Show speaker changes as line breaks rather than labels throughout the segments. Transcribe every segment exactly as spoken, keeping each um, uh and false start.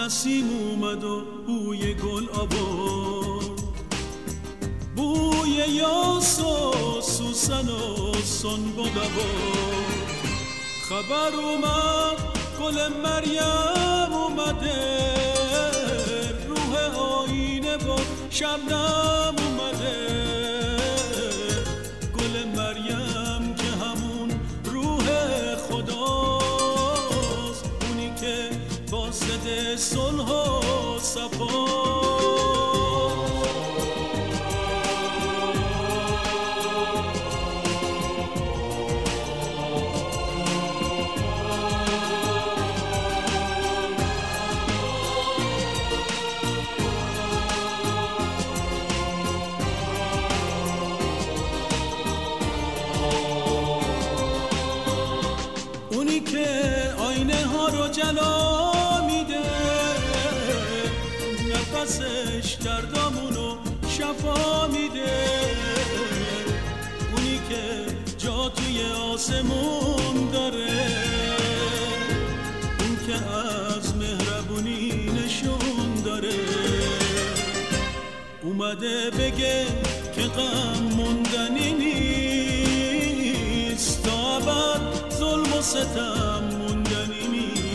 نسیم اومد و بوی گل آورد، بوی یاس و سوسن و سنبل آورد. خبر اومد گل مریم اومده، روح آینه و شبنم اومده. گل مریم که همون روح خداست، اونی که واسطه صلح و صفا. اونی که آینه ها رو جلا میده، نفسش دردامونو شفا میده. اونی که جا توی آسمون داره، اون که از مهربونی نشون داره. اومده بگه که غم موندنی نیست، تا ابد ظلم و ستم موندنی نیست.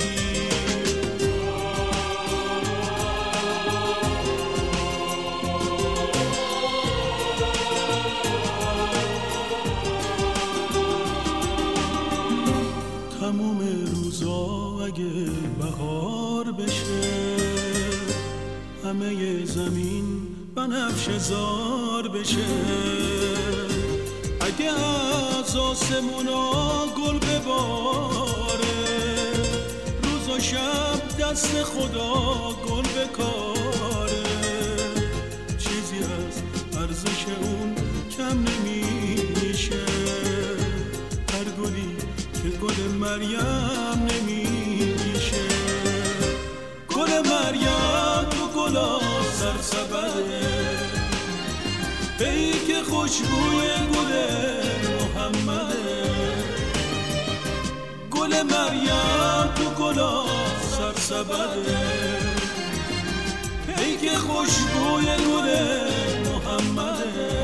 تموم روزا اگه بهار بشه، همه زمین بنفشه زار بشه. اگه از آسمونا گل بباره، روز و شب دست خدا گل بکاره. چیزی از ارزش اون کم نمیشه، هر گلی که گل مریم نمیشه. گل مریم تو گلا سرسبده، ای که خوشبوی گل محمده. گل مریم تو گلا سرسبده، ای که خوشبوی گل محمده.